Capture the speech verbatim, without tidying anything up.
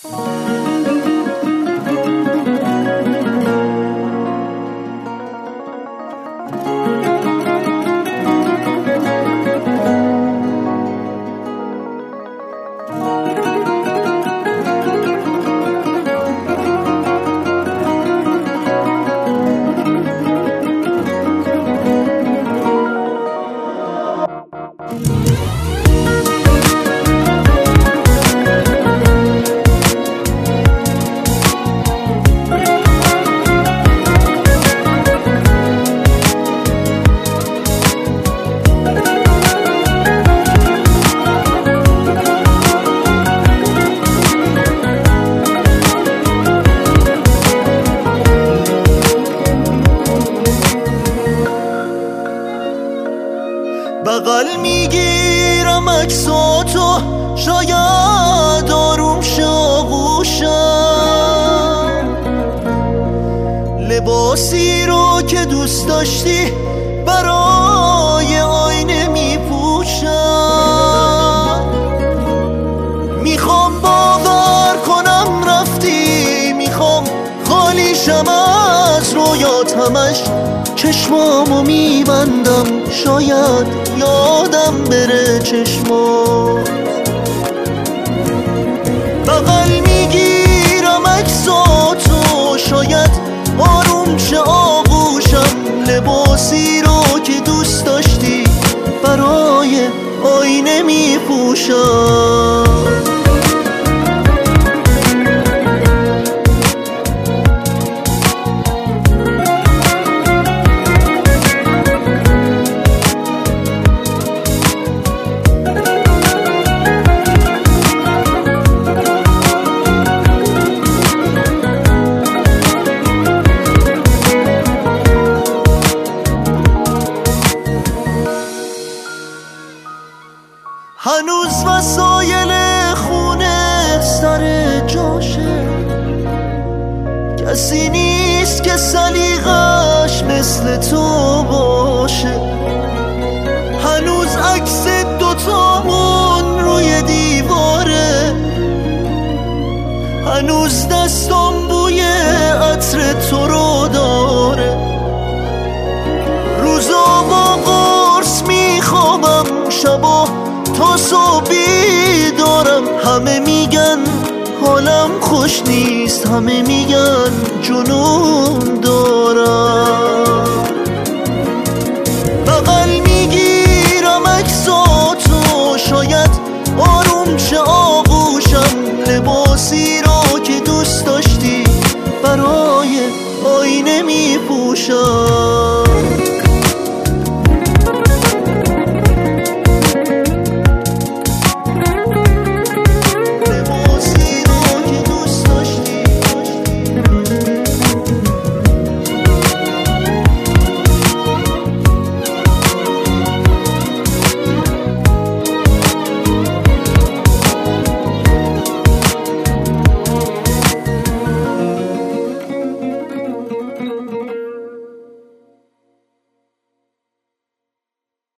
بغل میگیرم عکساتو شاید آروم شاغوشم، لباسی رو که دوست داشتی برای آینه میپوشم. میخوام باور کنم رفتی، میخوام خالیشم از رویات، همش چشمامو میبندم شاید یادم بره چشمات. بغل میگیرم عکساتو شاید آروم شه آغوشم، لباسی رو که دوست داشتی برای آینه میپوشم. هنوز وسایل خونه سر جاشه، کسی نیست که سلیقش مثل تو باشه. هنوز عکس دوتامون روی دیواره، هنوز دستام بوی عطر تو رو داره. روزا با قرص میخوابم، شبا تا صبح بیدارم. همه میگن حالم خوش نیست، همه میگن جنون دارم. بغل